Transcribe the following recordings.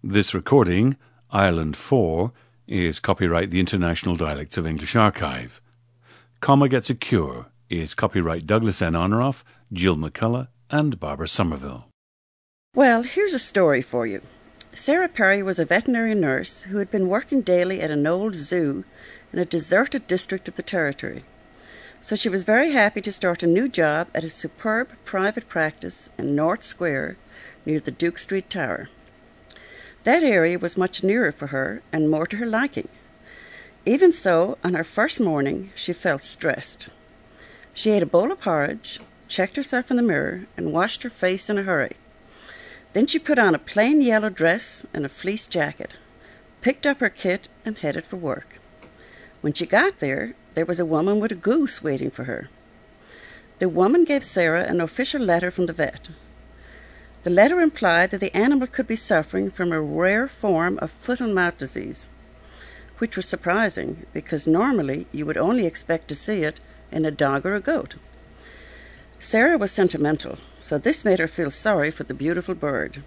This recording, Ireland 4, is copyright the International Dialects of English Archive. Comma Gets a Cure is copyright Douglas N. Honoroff, Jill McCullough, and Barbara Somerville. Well, here's a story for you. Sarah Perry was a veterinary nurse who had been working daily at an old zoo in a deserted district of the territory. So she was very happy to start a new job at a superb private practice in North Square near the Duke Street Tower. That area was much nearer for her and more to her liking. Even so, on her first morning, she felt stressed. She ate a bowl of porridge, checked herself in the mirror, and washed her face in a hurry. Then she put on a plain yellow dress and a fleece jacket, picked up her kit, and headed for work. When she got there was a woman with a goose waiting for her. The woman gave Sarah an official letter from the vet. The letter implied that the animal could be suffering from a rare form of foot-and-mouth disease, which was surprising because normally you would only expect to see it in a dog or a goat. Sarah was sentimental, so this made her feel sorry for the beautiful bird.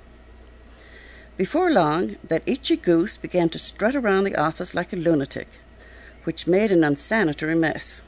Before long, that itchy goose began to strut around the office like a lunatic, which made an unsanitary mess.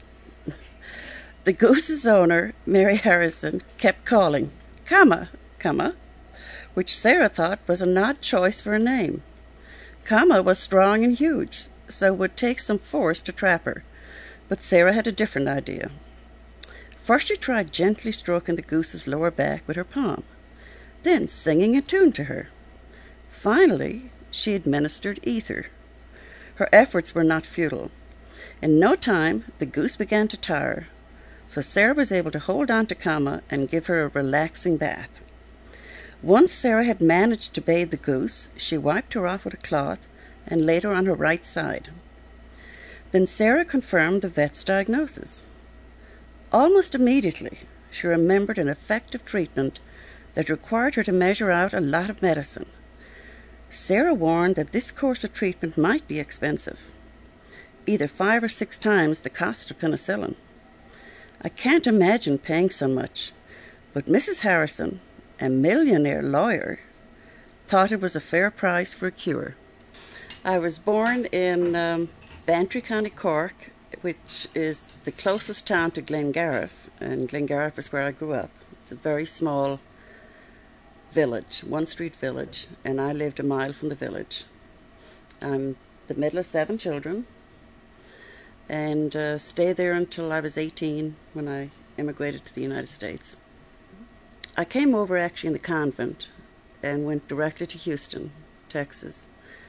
The goose's owner, Mary Harrison, kept calling, "Comma, comma," which Sarah thought was an odd choice for a name. Comma was strong and huge, so it would take some force to trap her, but Sarah had a different idea. First she tried gently stroking the goose's lower back with her palm, then singing a tune to her. Finally, she administered ether. Her efforts were not futile. In no time, the goose began to tire, so Sarah was able to hold on to Comma and give her a relaxing bath. Once Sarah had managed to bathe the goose, she wiped her off with a cloth and laid her on her right side. Then Sarah confirmed the vet's diagnosis. Almost immediately, she remembered an effective treatment that required her to measure out a lot of medicine. Sarah warned that this course of treatment might be expensive, either 5 or 6 times the cost of penicillin. I can't imagine paying so much, but Mrs. Harrison, a millionaire lawyer, thought it was a fair price for a cure. I was born in Bantry, County Cork, which is the closest town to Glengariff, and Glengariff is where I grew up. It's a very small village, one-street village, and I lived a mile from the village. I'm the middle of 7 children, and stayed there until I was 18 when I immigrated to the United States. I came over actually in the convent and went directly to Houston, Texas,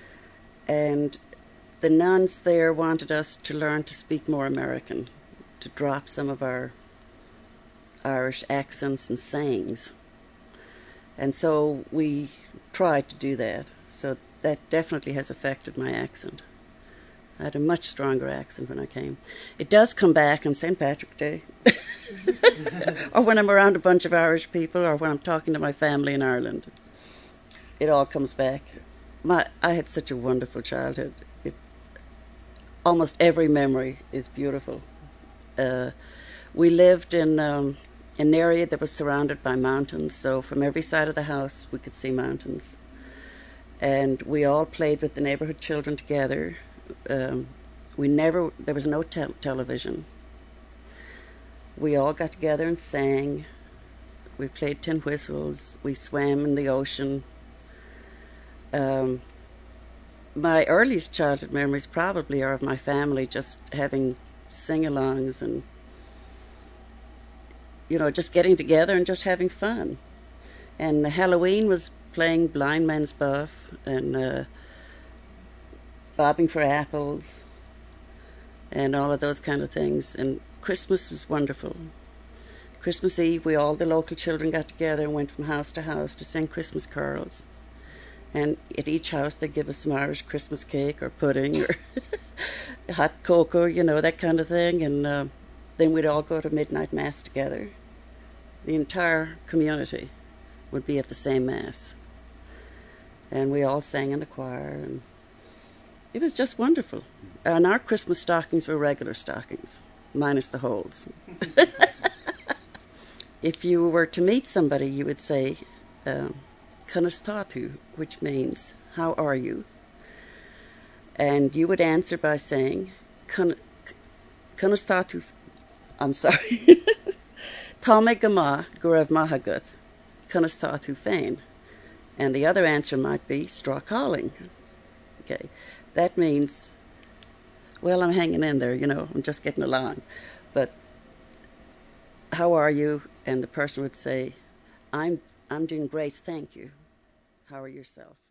and the nuns there wanted us to learn to speak more American, to drop some of our Irish accents and sayings. And so we tried to do that. So that definitely has affected my accent. I had a much stronger accent when I came. It does come back on St. Patrick's Day, or when I'm around a bunch of Irish people, or when I'm talking to my family in Ireland. It all comes back. I had such a wonderful childhood. Almost every memory is beautiful. We lived in an area that was surrounded by mountains, so from every side of the house we could see mountains. And we all played with the neighborhood children together. There was no television. We all got together and sang. We played tin whistles. We swam in the ocean. My earliest childhood memories probably are of my family just having sing-alongs and, just getting together and just having fun. And Halloween was playing blind man's buff and bobbing for apples and all of those kind of things. And Christmas was wonderful. Christmas Eve, the local children got together and went from house to house to sing Christmas carols. And at each house they'd give us some Irish Christmas cake or pudding or hot cocoa, that kind of thing. And then we'd all go to midnight mass together. The entire community would be at the same mass. And we all sang in the choir. And it was just wonderful. And our Christmas stockings were regular stockings, minus the holes. If you were to meet somebody, you would say, Cunastatu, which means, how are you? And you would answer by saying, Kunastatu, I'm sorry, Tame Gama Gurav Mahagut, Kunastatu Fain. And the other answer might be straw calling. Okay, that means, well, I'm hanging in there, I'm just getting along. But how are you? And the person would say, I'm doing great, thank you. How are yourself?